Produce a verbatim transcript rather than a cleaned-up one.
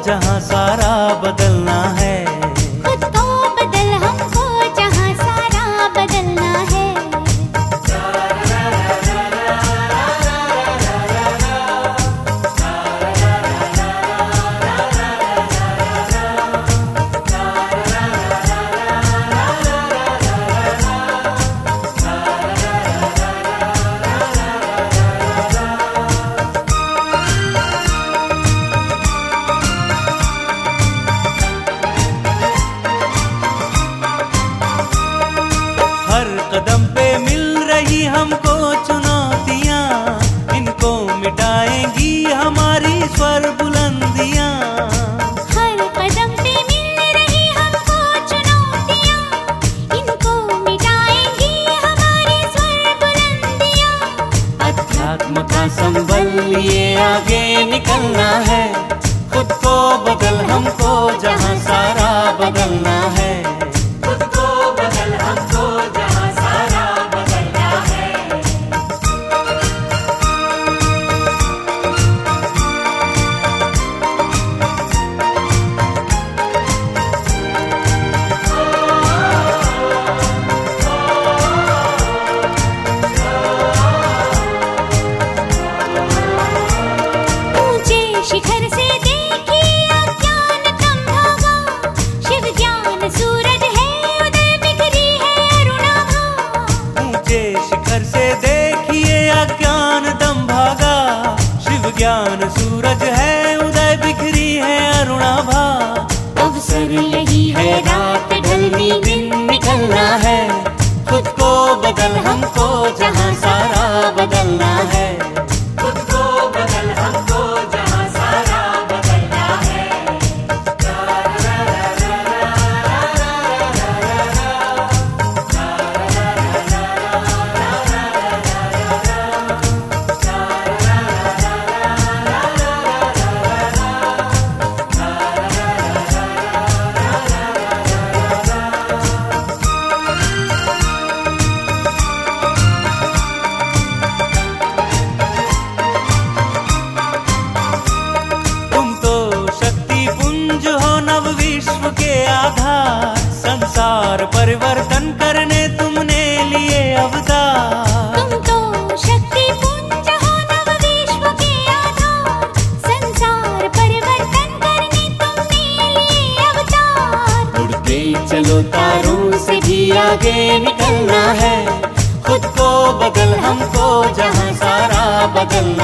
जहां सारा बदलना है। खुद को बदल हमको जहां सारा बदलना है। हर कदम पे मिल रही हमको चुनौतियां, इनको मिटाएंगी हमारी स्वर बुलंदियां। हर कदम पे मिल रही हमको चुनौतियां, इनको मिटाएंगी हमारी स्वर बुलंदियां। अध्यात्म का संबल लिए आगे निकलना है। खुद को बदल हमको जहां सारा बदलना है। खुद को बदल हमको जहां सारा बदलना है। ऊंचे शिखर से देखिए अज्ञान कम होगा, शिव ज्ञान सूरज है उदय बिखरी है अरुणाभा। ऊंचे शिखर से देखिए अज्ञान दम भागा, शिव ज्ञान सूरज है उदय बिखरी है अरुणाभा। अवसर यही है रात ढलनी दिन निकलना है। खुद को बदल हमको जहां सारा बदलना है। खुद को बदल हमको जहां सारा बदलना है। तुम तो शक्ति पुंज हो नव विश्व के आधार, संसार परिवर्तन करने तुमने लिए अवतार। तुम तो शक्ति पुंज हो नव विश्व के आधार, संसार परिवर्तन करने तुमने लिए अवतार। उड़ते चलो तारों से भी आगे निकलना है। खुद को बदल हमको जहां सारा बदलना